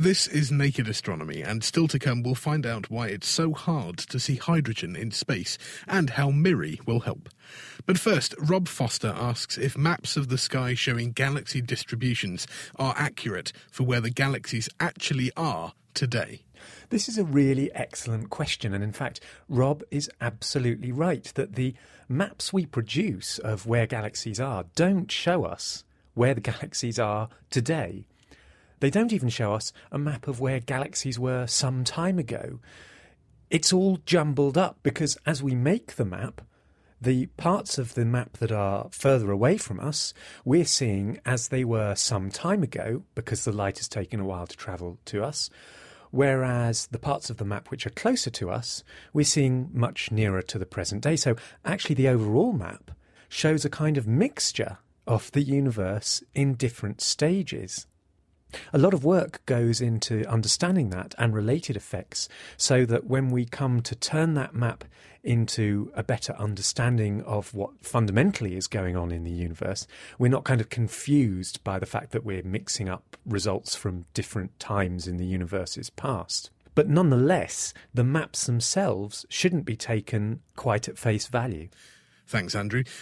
This is Naked Astronomy, and still to come we'll find out why it's so hard to see hydrogen in space and how MIRI will help. But first, Rob Foster asks if maps of the sky showing galaxy distributions are accurate for where the galaxies actually are today. This is a really excellent question, and in fact, Rob is absolutely right that the maps we produce of where galaxies are don't show us where the galaxies are today. They don't even show us a map of where galaxies were some time ago. It's all jumbled up because as we make the map, the parts of the map that are further away from us, we're seeing as they were some time ago because the light has taken a while to travel to us, whereas the parts of the map which are closer to us, we're seeing much nearer to the present day. So actually the overall map shows a kind of mixture of the universe in different stages. A lot of work goes into understanding that and related effects so that when we come to turn that map into a better understanding of what fundamentally is going on in the universe, we're not kind of confused by the fact that we're mixing up results from different times in the universe's past. But nonetheless, the maps themselves shouldn't be taken quite at face value. Thanks, Andrew.